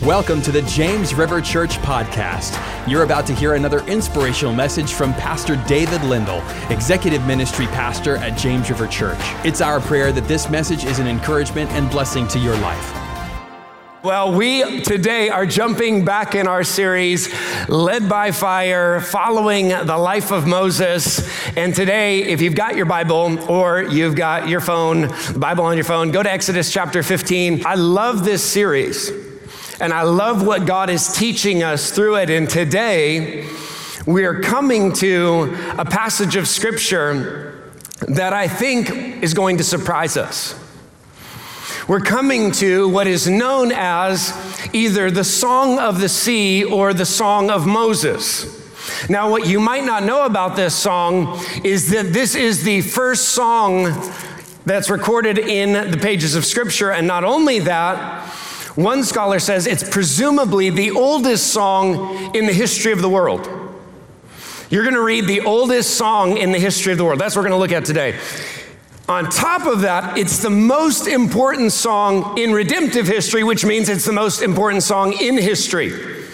Welcome to the James River Church podcast. You're about to hear another inspirational message from Pastor David Lindell, Executive Ministry Pastor at James River Church. It's our prayer that this message is an encouragement and blessing to your life. Well, we today are jumping back in our series, Led by Fire, following the life of Moses. And today, if you've got your Bible or you've got your phone, the Bible on your phone, go to Exodus chapter 15. I love this series, and I love what God is teaching us through it. And today, we are coming to a passage of Scripture that I think is going to surprise us. We're coming to what is known as either the Song of the Sea or the Song of Moses. Now, what you might not know about this song is that this is the first song that's recorded in the pages of Scripture. And not only that, one scholar says it's presumably the oldest song in the history of the world. You're going to read the oldest song in the history of the world. That's what we're going to look at today. On top of that, it's the most important song in redemptive history, which means it's the most important song in history.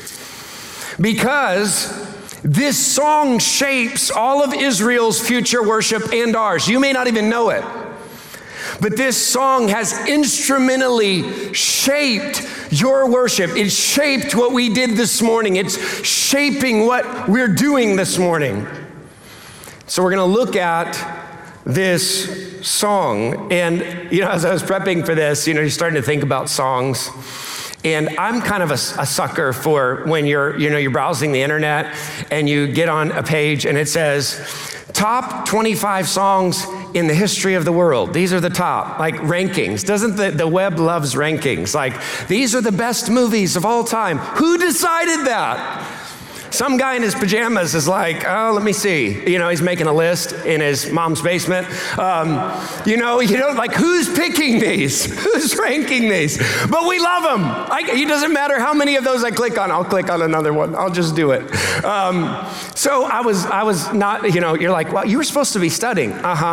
Because this song shapes all of Israel's future worship and ours. You may not even know it, but this song has instrumentally shaped your worship. It shaped what we did this morning. It's shaping what we're doing this morning. So we're going to look at this song. And, as I was prepping for this, you're starting to think about songs. And I'm kind of a sucker for when you're browsing the internet and you get on a page and it says, top 25 songs in the history of the world. These are the top, like rankings. Doesn't the web loves rankings? Like, these are the best movies of all time. Who decided that? Some guy in his pajamas is like, oh, let me see. He's making a list in his mom's basement. Like, who's picking these? Who's ranking these? But we love them. It doesn't matter how many of those I click on. I'll click on another one. I'll just do it. So I was not, you're like, well, you were supposed to be studying.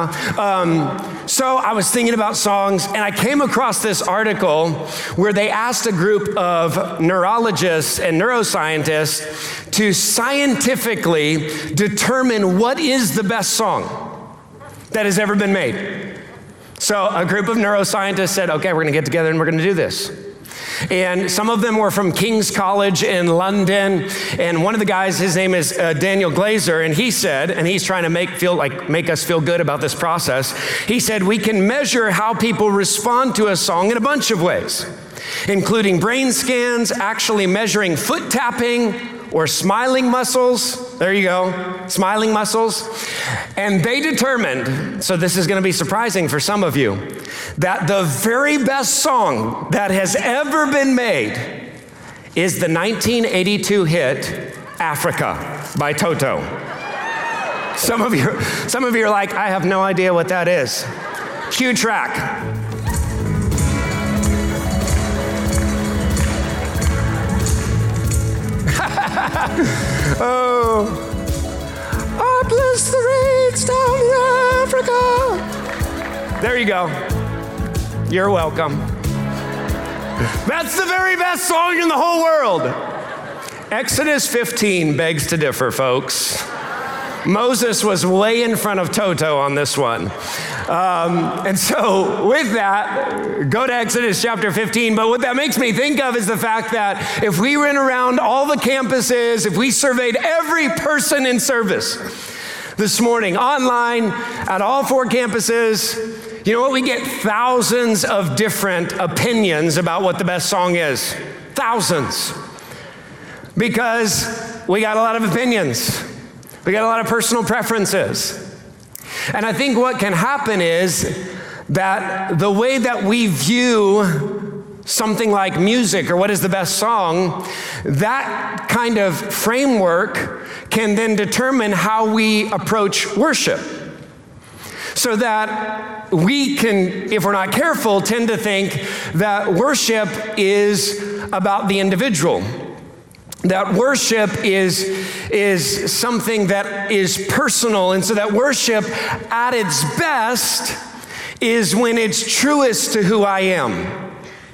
So I was thinking about songs, and I came across this article where they asked a group of neurologists and neuroscientists to scientifically determine what is the best song that has ever been made. So a group of neuroscientists said, okay, we're gonna get together and we're gonna do this. And some of them were from King's College in London. And one of the guys, his name is Daniel Glazer, and he said, and he's trying to make us feel good about this process. He said, we can measure how people respond to a song in a bunch of ways, including brain scans, actually measuring foot tapping, or smiling muscles. There you go, smiling muscles. And they determined, so this is going to be surprising for some of you, that the very best song that has ever been made is the 1982 hit, Africa by Toto. Some of you are like, I have no idea what that is. Cue track. Atlas the rains down Africa. There you go. You're welcome. That's the very best song in the whole world. Exodus 15 begs to differ, folks. Moses was way in front of Toto on this one. And so with that, go to Exodus chapter 15. But what that makes me think of is the fact that if we went around all the campuses, if we surveyed every person in service this morning, online, at all 4 campuses, you know what? We get thousands of different opinions about what the best song is. Thousands. Because we got a lot of opinions. We got a lot of personal preferences. And I think what can happen is that the way that we view something like music or what is the best song, that kind of framework can then determine how we approach worship. So that we can, if we're not careful, tend to think that worship is about the individual. That worship is something that is personal, and so that worship at its best is when it's truest to who I am.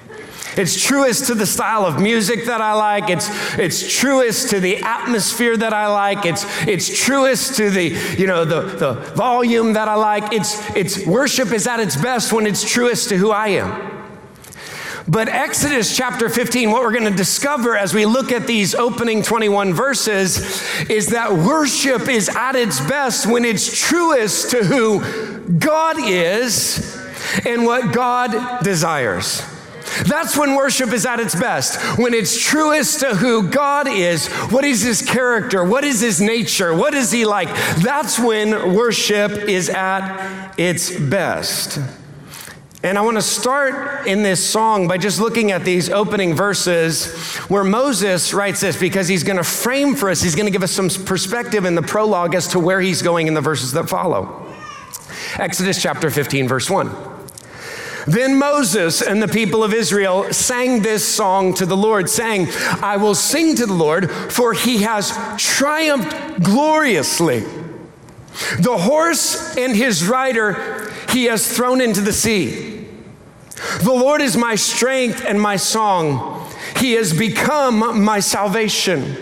It's truest to the style of music that I like. It's truest to the atmosphere that I like. It's truest to the volume that I like. It's worship is at its best when it's truest to who I am. But Exodus chapter 15, what we're going to discover as we look at these opening 21 verses is that worship is at its best when it's truest to who God is and what God desires. That's when worship is at its best, when it's truest to who God is, what is his character, what is his nature, what is he like. That's when worship is at its best. And I want to start in this song by just looking at these opening verses where Moses writes this, because he's going to frame for us, he's going to give us some perspective in the prologue as to where he's going in the verses that follow. Exodus chapter 15, verse 1. Then Moses and the people of Israel sang this song to the Lord, saying, I will sing to the Lord, for he has triumphed gloriously. The horse and his rider he has thrown into the sea. The Lord is my strength and my song. He has become my salvation.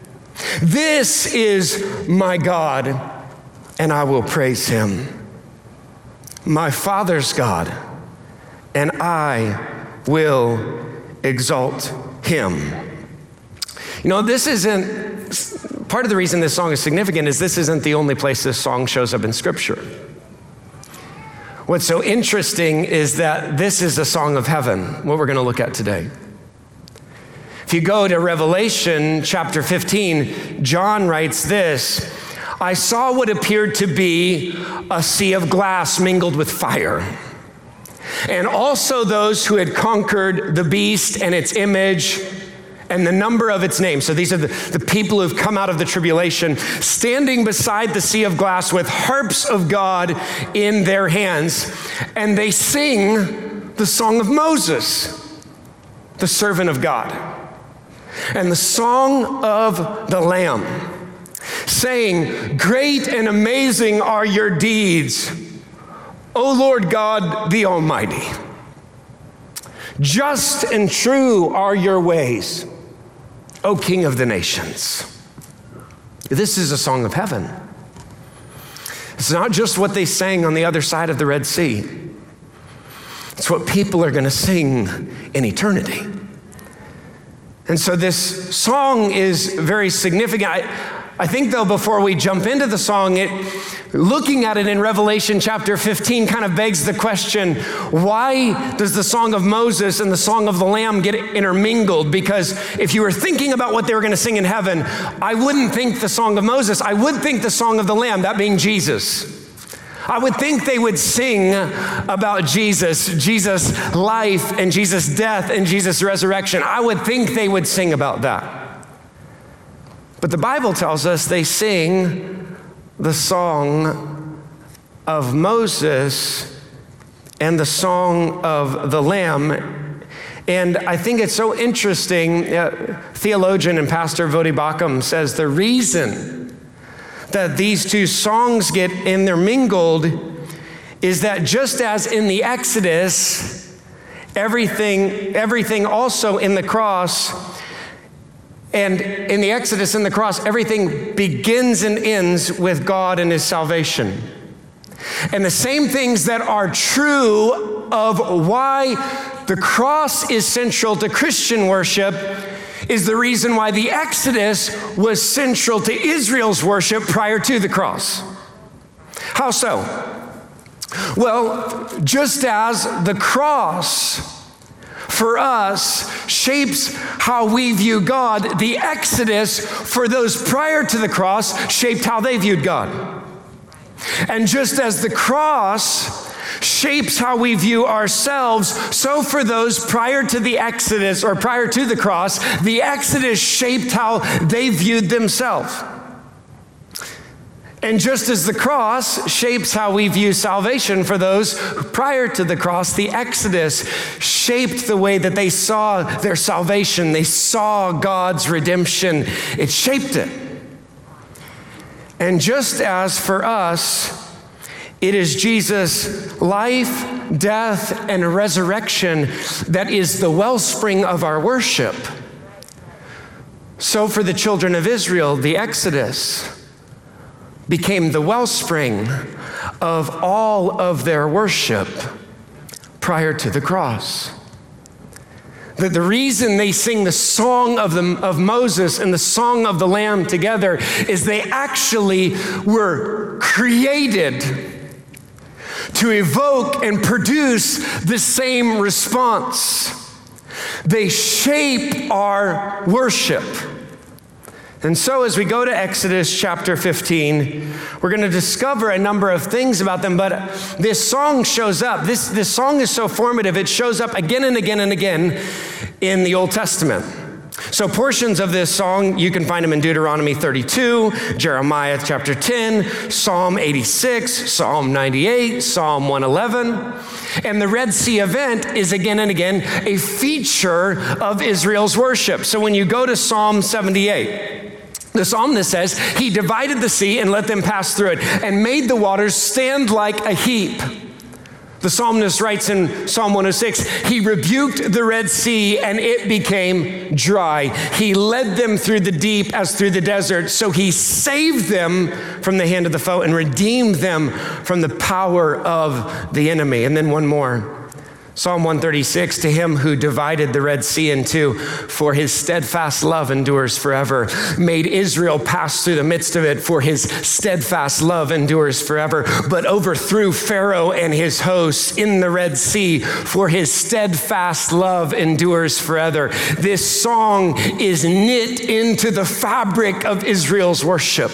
This is my God, and I will praise him. My Father's God, and I will exalt him. You know, this isn't, part of the reason this song is significant is this isn't the only place this song shows up in Scripture. What's so interesting is that this is a song of heaven, what we're going to look at today. If you go to Revelation chapter 15, John writes this, I saw what appeared to be a sea of glass mingled with fire, and also those who had conquered the beast and its image and the number of its name. So these are the people who've come out of the tribulation, standing beside the sea of glass with harps of God in their hands. And they sing the song of Moses, the servant of God, and the song of the Lamb, saying, great and amazing are your deeds, O Lord God, the Almighty. Just and true are your ways, O King of the nations. This is a song of heaven. It's not just what they sang on the other side of the Red Sea. It's what people are going to sing in eternity. And so this song is very significant. I think, though, before we jump into the song, looking at it in Revelation chapter 15 kind of begs the question, why does the song of Moses and the song of the Lamb get intermingled? Because if you were thinking about what they were going to sing in heaven, I wouldn't think the song of Moses. I would think the song of the Lamb, that being Jesus. I would think they would sing about Jesus' life and Jesus' death and Jesus' resurrection. I would think they would sing about that. But the Bible tells us they sing the song of Moses and the song of the Lamb. And I think it's so interesting, theologian and pastor Voddie Baucham says the reason that these two songs get intermingled is that just as in the Exodus, everything also in the cross, and in the Exodus and the cross, everything begins and ends with God and his salvation. And the same things that are true of why the cross is central to Christian worship is the reason why the Exodus was central to Israel's worship prior to the cross. How so? Well, just as the cross for us shapes how we view God, the Exodus for those prior to the cross shaped how they viewed God. And just as the cross shapes how we view ourselves, so for those prior to the Exodus or prior to the cross, the Exodus shaped how they viewed themselves. And just as the cross shapes how we view salvation for those prior to the cross, the Exodus shaped the way that they saw their salvation. They saw God's redemption. It shaped it. And just as for us, it is Jesus' life, death, and resurrection that is the wellspring of our worship. So for the children of Israel, the Exodus became the wellspring of all of their worship prior to the cross. The reason they sing the song of Moses and the song of the Lamb together is they actually were created to evoke and produce the same response. They shape our worship. And so as we go to Exodus chapter 15, we're going to discover a number of things about them, but this song shows up. This song is so formative, it shows up again and again and again in the Old Testament. So portions of this song, you can find them in Deuteronomy 32, Jeremiah chapter 10, Psalm 86, Psalm 98, Psalm 111. And the Red Sea event is again and again a feature of Israel's worship. So when you go to Psalm 78, the psalmist says, he divided the sea and let them pass through it and made the waters stand like a heap. The psalmist writes in Psalm 106, he rebuked the Red Sea and it became dry. He led them through the deep as through the desert. So he saved them from the hand of the foe and redeemed them from the power of the enemy. And then one more. Psalm 136, to him who divided the Red Sea in two, for his steadfast love endures forever. Made Israel pass through the midst of it, for his steadfast love endures forever. But overthrew Pharaoh and his hosts in the Red Sea, for his steadfast love endures forever. This song is knit into the fabric of Israel's worship.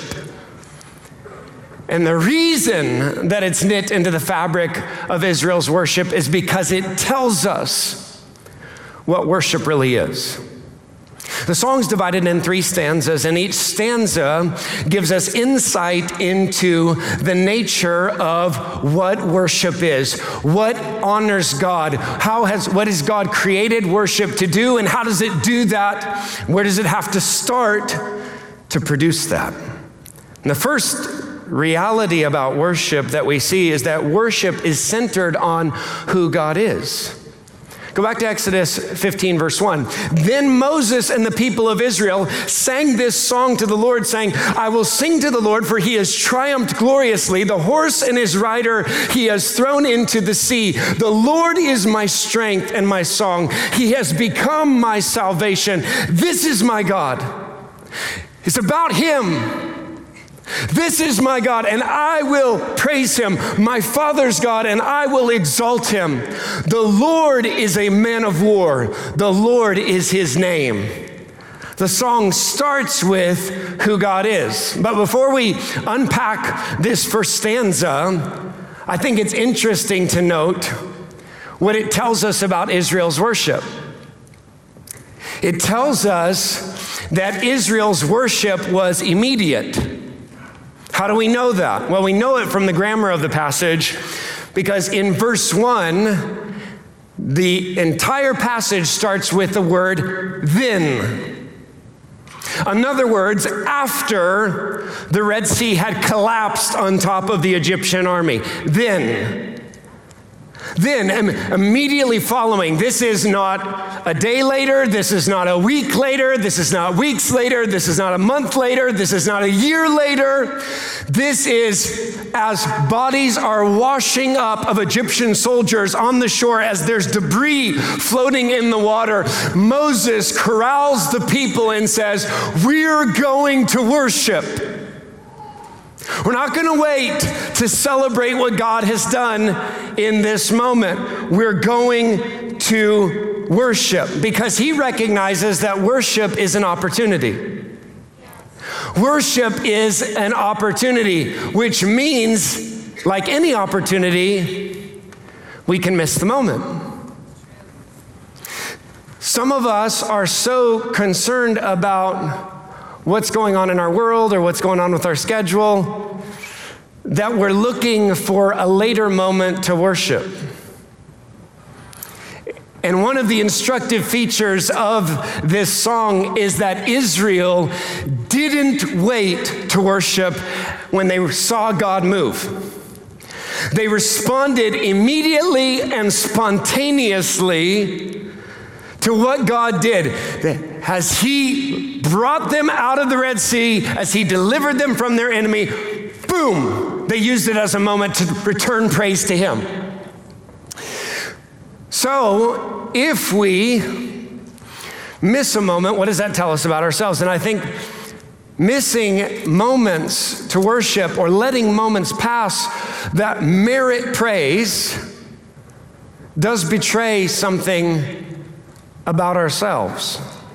And the reason that it's knit into the fabric of Israel's worship is because it tells us what worship really is. The song's divided in 3 stanzas, and each stanza gives us insight into the nature of what worship is, what honors God, what has God created worship to do, and how does it do that? Where does it have to start to produce that? And the first reality about worship that we see is that worship is centered on who God is. Go back to Exodus 15, verse 1. Then Moses and the people of Israel sang this song to the Lord, saying, I will sing to the Lord, for he has triumphed gloriously. The horse and his rider he has thrown into the sea. The Lord is my strength and my song. He has become my salvation. This is my God. It's about him. This is my God, and I will praise him, my Father's God, and I will exalt him. The Lord is a man of war. The Lord is his name. The song starts with who God is. But before we unpack this first stanza, I think it's interesting to note what it tells us about Israel's worship. It tells us that Israel's worship was immediate. How do we know that? Well, we know it from the grammar of the passage because in verse 1, the entire passage starts with the word then. In other words, after the Red Sea had collapsed on top of the Egyptian army, then immediately following, this is not a day later, this is not a week later, this is not weeks later, this is not a month later, this is not a year later. This is as bodies are washing up of Egyptian soldiers on the shore as there's debris floating in the water. Moses corrals the people and says, we're going to worship. We're not going to wait to celebrate what God has done in this moment. We're going to worship because he recognizes that worship is an opportunity. Worship is an opportunity, which means, like any opportunity, we can miss the moment. Some of us are so concerned about what's going on in our world or what's going on with our schedule that we're looking for a later moment to worship. And one of the instructive features of this song is that Israel didn't wait to worship when they saw God move. They responded immediately and spontaneously to what God did. As he brought them out of the Red Sea, as he delivered them from their enemy, boom, they used it as a moment to return praise to him. So if we miss a moment, what does that tell us about ourselves? And I think missing moments to worship or letting moments pass that merit praise does betray something about ourselves.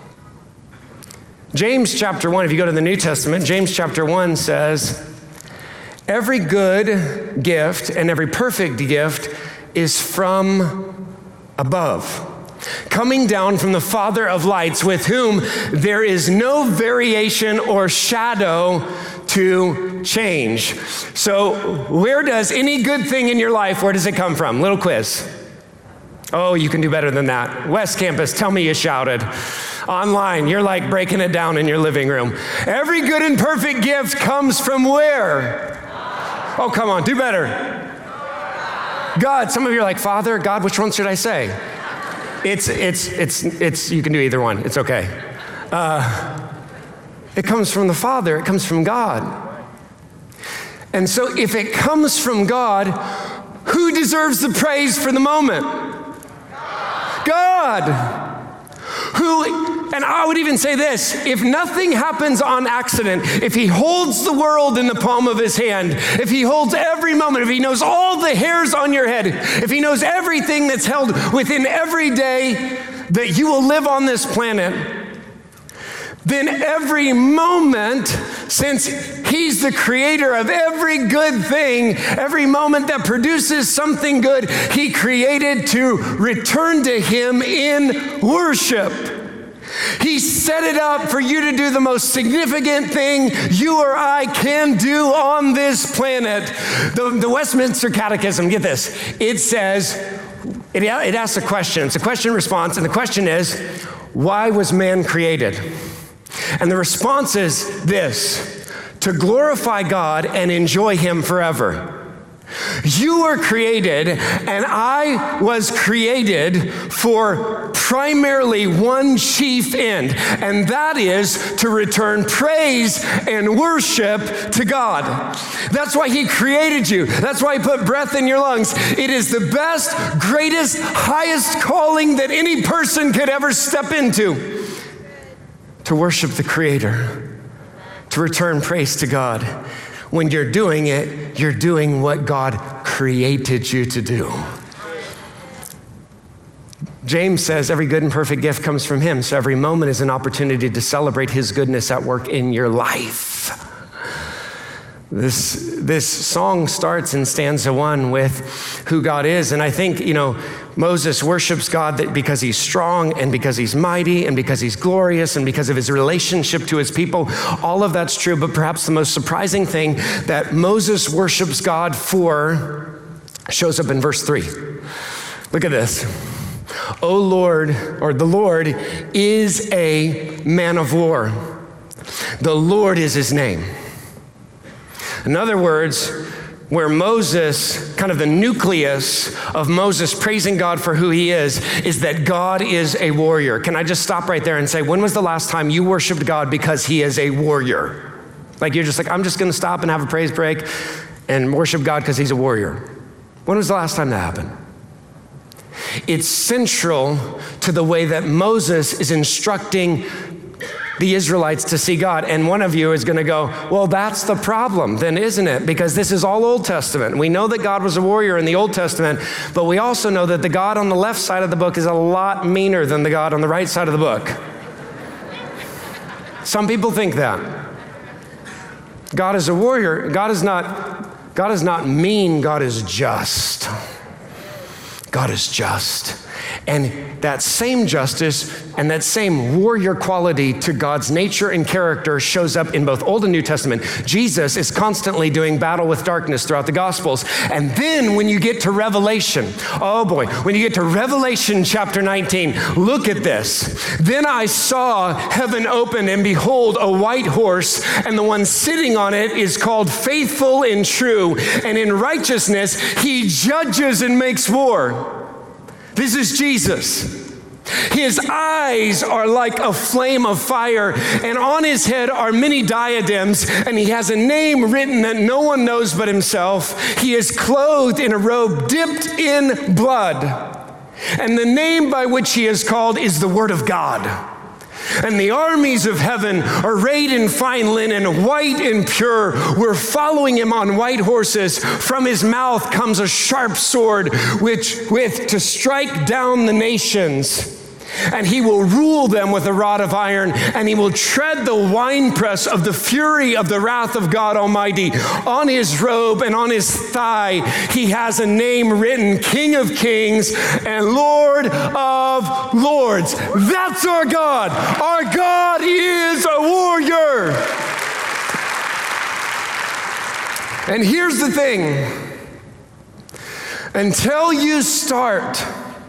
James chapter 1, if you go to the New Testament, James chapter 1 says, every good gift and every perfect gift is from above, coming down from the Father of lights, with whom there is no variation or shadow to change. So where does any good thing in your life, where does it come from? Little quiz. Oh, you can do better than that. West Campus, tell me you shouted. Online, you're like breaking it down in your living room. Every good and perfect gift comes from where? Oh, come on, do better. God. Some of you are like, Father, God, which one should I say? It's, you can do either one. It's okay. It comes from the Father. It comes from God. And so if it comes from God, who deserves the praise for the moment? God. Who, and I would even say this, if nothing happens on accident, if he holds the world in the palm of his hand, if he holds every moment, if he knows all the hairs on your head, if he knows everything that's held within every day that you will live on this planet, then every moment, since he's the creator of every good thing, every moment that produces something good, he created to return to him in worship. He set it up for you to do the most significant thing you or I can do on this planet. The Westminster Catechism, get this, it says, it asks a question. It's a question response, and the question is, why was man created? And the response is this: to glorify God and enjoy him forever. You were created, and I was created for primarily one chief end, and that is to return praise and worship to God. That's why he created you. That's why he put breath in your lungs. It is the best, greatest, highest calling that any person could ever step into. To worship the Creator, to return praise to God. When you're doing it, you're doing what God created you to do. James says every good and perfect gift comes from him, so every moment is an opportunity to celebrate his goodness at work in your life. This song starts in stanza 1 with who God is, and I think, Moses worships God because he's strong and because he's mighty and because he's glorious and because of his relationship to his people. All of that's true, but perhaps the most surprising thing that Moses worships God for shows up in verse 3. Look at this. O Lord, or the Lord is a man of war. The Lord is his name. In other words, where Moses, kind of the nucleus of Moses praising God for who he is that God is a warrior. Can I just stop right there and say, when was the last time you worshiped God because he is a warrior? Like you're just like, I'm just gonna stop and have a praise break and worship God because he's a warrior. When was the last time that happened? It's central to the way that Moses is instructing the Israelites to see God. And one of you is going to go, well, that's the problem then, isn't it? Because this is all Old Testament. We know that God was a warrior in the Old Testament, but we also know that the God on the left side of the book is a lot meaner than the God on the right side of the book. Some people think that. God is a warrior. God is not mean. God is just. God is just. And that same justice and that same warrior quality to God's nature and character shows up in both Old and New Testament. Jesus is constantly doing battle with darkness throughout the Gospels. And then when you get to Revelation, oh boy, when you get to Revelation chapter 19, look at this. Then I saw heaven open, and behold, a white horse, and the one sitting on it is called Faithful and True, and in righteousness he judges and makes war. This is Jesus. His eyes are like a flame of fire, and on his head are many diadems, and he has a name written that no one knows but himself. He is clothed in a robe dipped in blood, and the name by which he is called is the Word of God. And the armies of heaven, arrayed in fine linen, white and pure, were following him on white horses. From his mouth comes a sharp sword, with to strike down the nations. And he will rule them with a rod of iron, and he will tread the winepress of the fury of the wrath of God Almighty. On his robe and on his thigh, he has a name written, King of Kings and Lord of Lords. That's our God. Our God is a warrior. And here's the thing. Until you start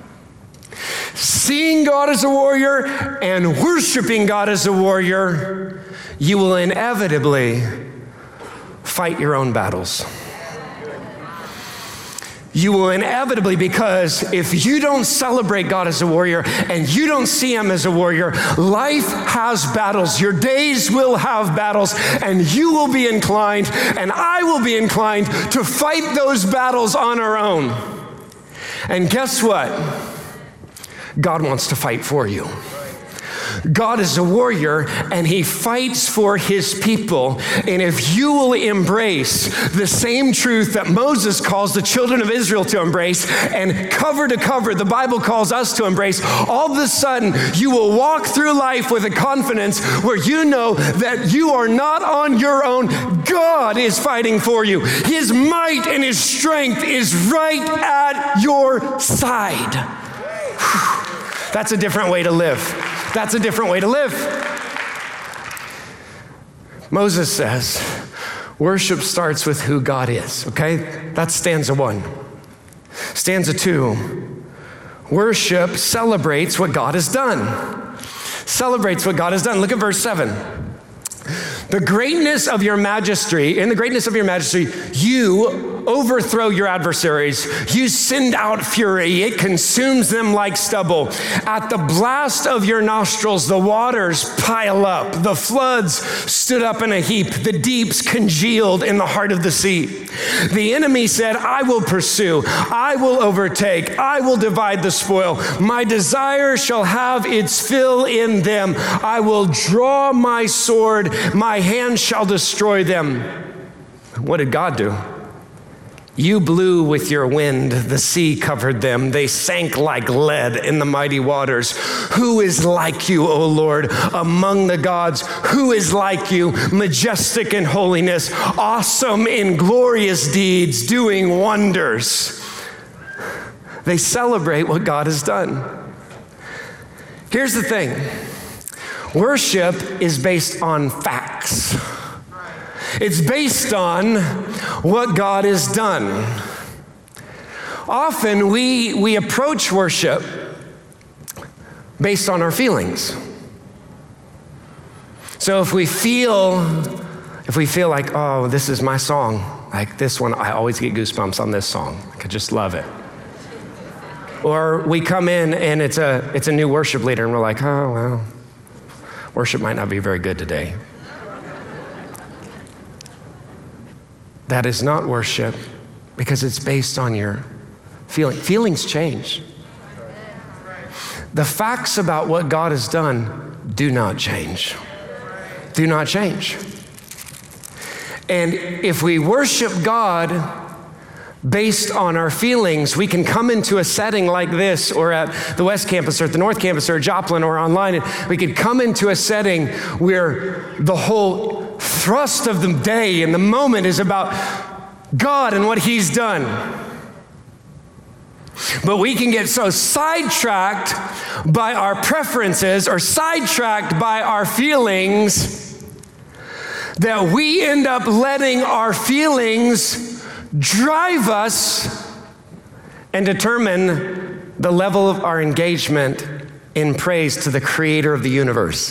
seeing God as a warrior and worshiping God as a warrior, you will inevitably fight your own battles. You will inevitably, because if you don't celebrate God as a warrior and you don't see him as a warrior, life has battles. Your days will have battles, and you will be inclined, and I will be inclined to fight those battles on our own. And guess what? God wants to fight for you. God is a warrior, and he fights for his people. And if you will embrace the same truth that Moses calls the children of Israel to embrace, and cover to cover the Bible calls us to embrace, all of a sudden you will walk through life with a confidence where you know that you are not on your own. God is fighting for you. His might and his strength is right at your side. That's a different way to live. That's a different way to live. Moses says, worship starts with who God is, okay? That's stanza 1. Stanza 2, worship celebrates what God has done. Celebrates what God has done. Look at verse 7. The greatness of your majesty, in the greatness of your majesty, you overthrow your adversaries. You send out fury. It consumes them like stubble. At the blast of your nostrils, the waters pile up. The floods stood up in a heap. The deeps congealed in the heart of the sea. The enemy said, I will pursue. I will overtake. I will divide the spoil. My desire shall have its fill in them. I will draw my sword. My hand shall destroy them. What did God do? You blew with your wind, the sea covered them. They sank like lead in the mighty waters. Who is like you, O Lord, among the gods? Who is like you, majestic in holiness, awesome in glorious deeds, doing wonders? They celebrate what God has done. Here's the thing. Worship is based on facts. It's based on what God has done. Often we approach worship based on our feelings. So if we feel like, oh, this is my song, like this one, I always get goosebumps on this song. I could just love it. Or we come in and it's a new worship leader and we're like, oh, well, worship might not be very good today. That is not worship because it's based on your feeling. Feelings change. The facts about what God has done do not change. Do not change. And if we worship God based on our feelings, we can come into a setting like this, or at the West Campus or at the North Campus or at Joplin or online, and we could come into a setting where the whole thrust of the day and the moment is about God and what he's done. But we can get so sidetracked by our preferences or sidetracked by our feelings that we end up letting our feelings drive us and determine the level of our engagement in praise to the creator of the universe.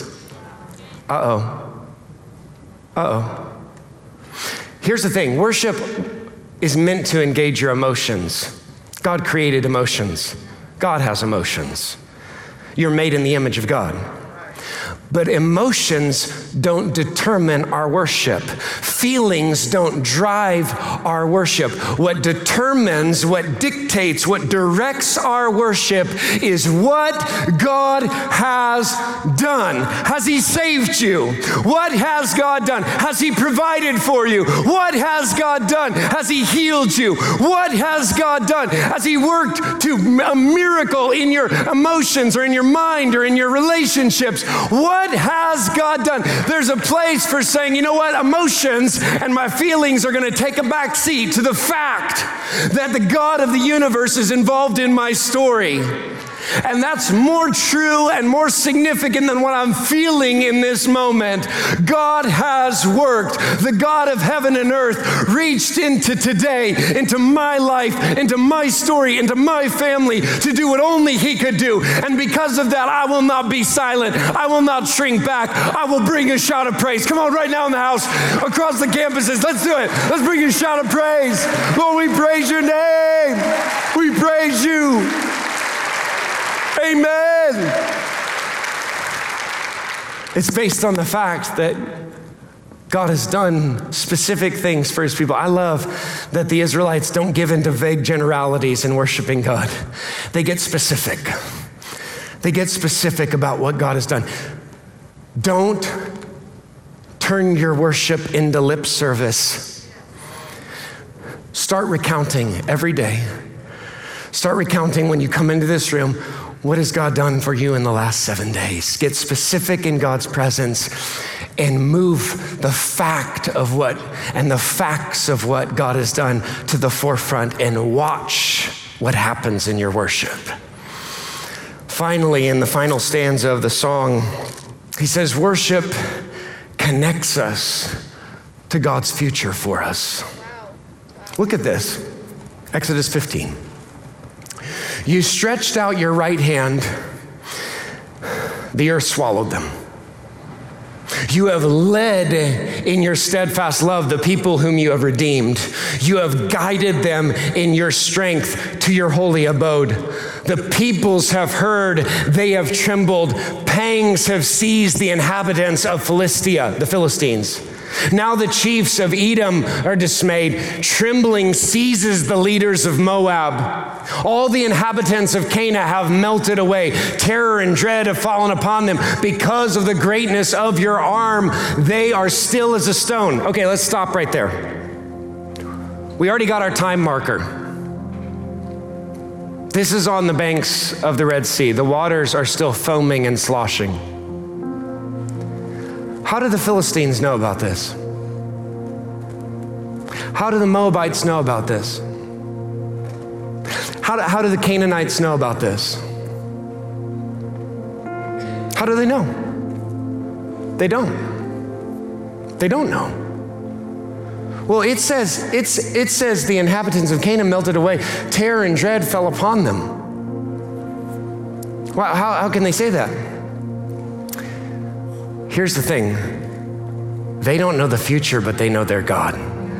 Here's the thing, worship is meant to engage your emotions. God created emotions. God has emotions. You're made in the image of God. But emotions don't determine our worship. Feelings don't drive our worship. What determines, what dictates, what directs our worship is what God has done. Has He saved you? What has God done? Has He provided for you? What has God done? Has He healed you? What has God done? Has He worked to a miracle in your emotions or in your mind or in your relationships? What has God done? There's a place for saying, you know what, emotions and my feelings are going to take a back seat to the fact that the God of the universe is involved in my story. And that's more true and more significant than what I'm feeling in this moment. God has worked. The God of heaven and earth reached into today, into my life, into my story, into my family to do what only He could do. And because of that, I will not be silent. I will not shrink back. I will bring a shout of praise. Come on, right now in the house, across the campuses, let's do it. Let's bring a shout of praise. Lord, we praise your name. We praise you. Amen. It's based on the fact that God has done specific things for His people. I love that the Israelites don't give into vague generalities in worshiping God. They get specific. They get specific about what God has done. Don't turn your worship into lip service. Start recounting every day. Start recounting when you come into this room. What has God done for you in the last 7 days? Get specific in God's presence and move the fact of what and the facts of what God has done to the forefront and watch what happens in your worship. Finally, in the final stanza of the song, he says, worship connects us to God's future for us. Look at this, Exodus 15. You stretched out your right hand, the earth swallowed them. You have led in your steadfast love the people whom you have redeemed. You have guided them in your strength to your holy abode. The peoples have heard, they have trembled. Pangs have seized the inhabitants of Philistia, the Philistines. Now the chiefs of Edom are dismayed. Trembling seizes the leaders of Moab. All the inhabitants of Canaan have melted away. Terror and dread have fallen upon them. Because of the greatness of your arm, they are still as a stone. Okay, let's stop right there. We already got our time marker. This is on the banks of the Red Sea. The waters are still foaming and sloshing. How do the Philistines know about this? How do the Moabites know about this? How do the Canaanites know about this? How do they know? They don't. They don't know. Well, it says the inhabitants of Canaan melted away. Terror and dread fell upon them. Well, how can they say that? Here's the thing. They don't know the future, but they know their God.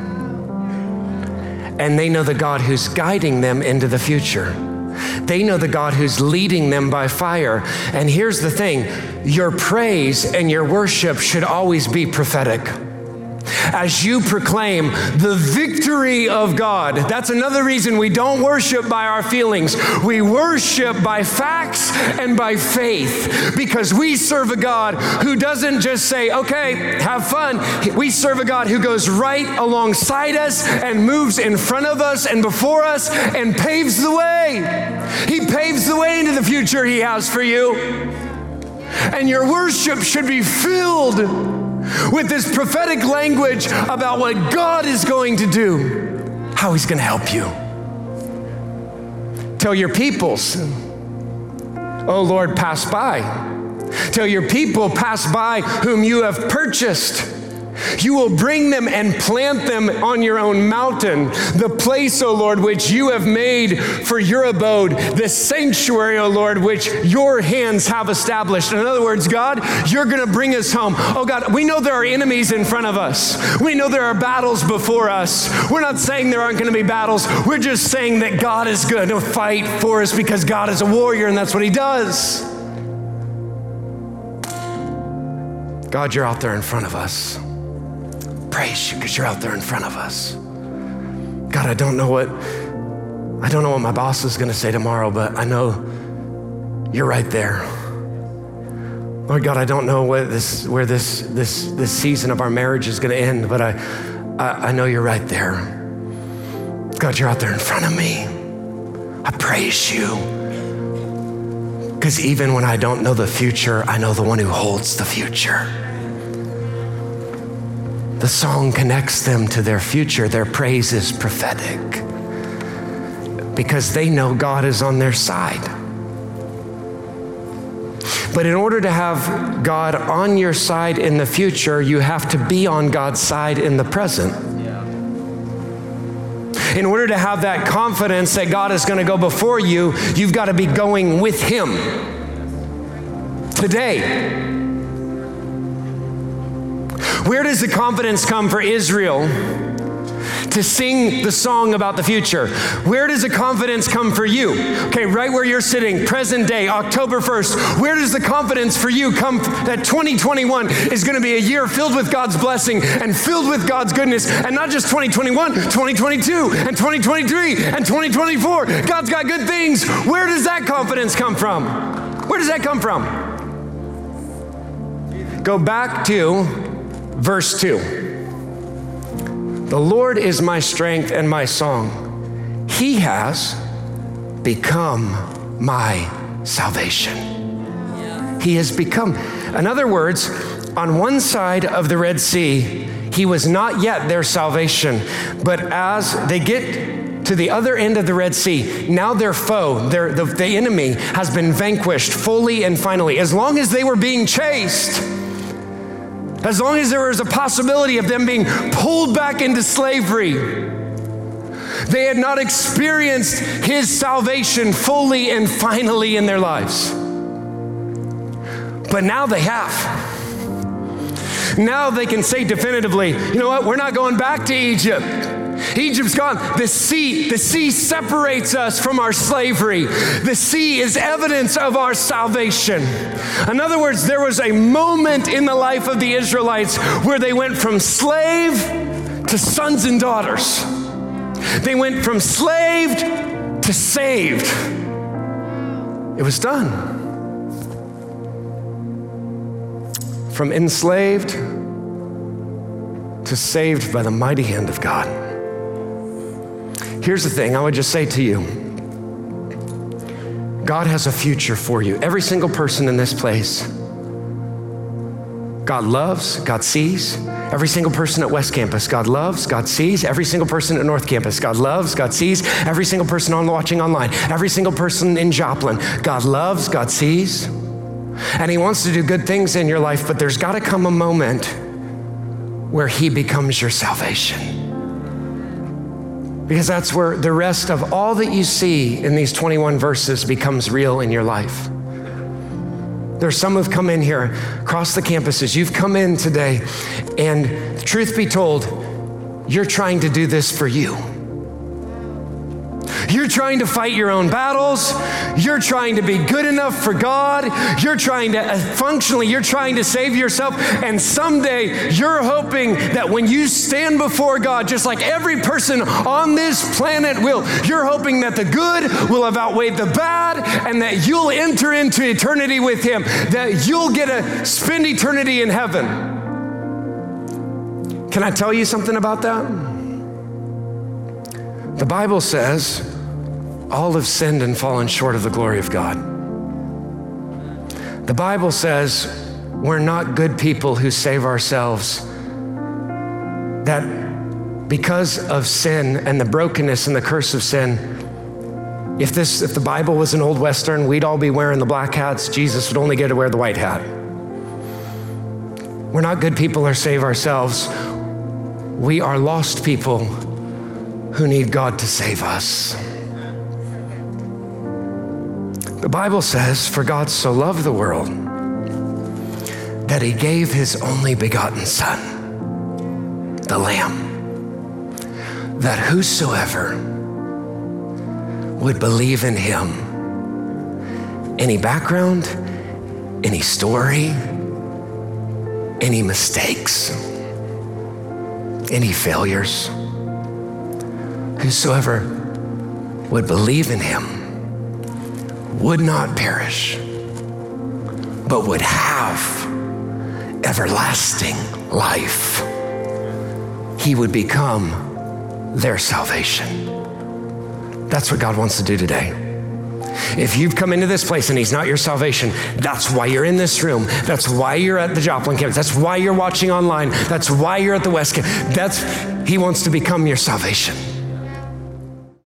And they know the God who's guiding them into the future. They know the God who's leading them by fire. And here's the thing. Your praise and your worship should always be prophetic. As you proclaim the victory of God. That's another reason we don't worship by our feelings. We worship by facts and by faith, because we serve a God who doesn't just say, okay, have fun. We serve a God who goes right alongside us and moves in front of us and before us and paves the way. He paves the way into the future He has for you. And your worship should be filled with this prophetic language about what God is going to do, how He's going to help you. till your peoples, O Lord, pass by. Till your people pass by whom you have purchased. You will bring them and plant them on your own mountain, the place, O Lord, which you have made for your abode, the sanctuary, O Lord, which your hands have established. In other words, God, you're going to bring us home. Oh God, we know there are enemies in front of us. We know there are battles before us. We're not saying there aren't going to be battles. We're just saying that God is going to fight for us because God is a warrior and that's what he does. God, you're out there in front of us. Praise you because you're out there in front of us. God, I don't know what my boss is going to say tomorrow, but I know you're right there. Lord God, I don't know where this season of our marriage is going to end, but I know you're right there. God, you're out there in front of me. I praise you because even when I don't know the future, I know the one who holds the future. The song connects them to their future. Their praise is prophetic because they know God is on their side. But in order to have God on your side in the future, you have to be on God's side in the present. In order to have that confidence that God is going to go before you, you've got to be going with him today. Where does the confidence come for Israel to sing the song about the future? Where does the confidence come for you? Okay, right where you're sitting, present day, October 1st, where does the confidence for you come that 2021 is going to be a year filled with God's blessing and filled with God's goodness, and not just 2021, 2022 and 2023 and 2024. God's got good things. Where does that confidence come from? Where does that come from? Go back to Verse 2, the Lord is my strength and my song. He has become my salvation. He has become. In other words, on one side of the Red Sea, he was not yet their salvation. But as they get to the other end of the Red Sea, now their foe, the enemy, has been vanquished fully and finally. As long as they were being chased, as long as there was a possibility of them being pulled back into slavery, they had not experienced his salvation fully and finally in their lives. But now they have. Now they can say definitively, you know what, we're not going back to Egypt. Egypt's gone. The sea separates us from our slavery. The sea is evidence of our salvation. In other words, there was a moment in the life of the Israelites where they went from slave to sons and daughters. They went from slaved to saved. It was done. From enslaved to saved by the mighty hand of God. Here's the thing, I would just say to you, God has a future for you. Every single person in this place, God loves, God sees. Every single person at West Campus, God loves, God sees. Every single person at North Campus, God loves, God sees. Every single person watching online, every single person in Joplin, God loves, God sees. And he wants to do good things in your life, but there's got to come a moment where he becomes your salvation. Because that's where the rest of all that you see in these 21 verses becomes real in your life. There's some who've come in here across the campuses. You've come in today, and truth be told, you're trying to do this for you. You're trying to fight your own battles. You're trying to be good enough for God. You're trying to save yourself. And someday you're hoping that when you stand before God, just like every person on this planet will, you're hoping that the good will have outweighed the bad and that you'll enter into eternity with him, that you'll get to spend eternity in heaven. Can I tell you something about that? The Bible says, all have sinned and fallen short of the glory of God. The Bible says we're not good people who save ourselves, that because of sin and the brokenness and the curse of sin, If the Bible was an old Western, we'd all be wearing the black hats. Jesus would only get to wear the white hat. We're not good people or save ourselves. We are lost people who need God to save us. The Bible says, for God so loved the world that he gave his only begotten Son, the Lamb, that whosoever would believe in him, any background, any story, any mistakes, any failures, whosoever would believe in him would not perish, but would have everlasting life. He would become their salvation. That's what God wants to do today. If you've come into this place and he's not your salvation, that's why you're in this room. That's why you're at the Joplin campus. That's why you're watching online. That's why you're at the West Campus. He wants to become your salvation.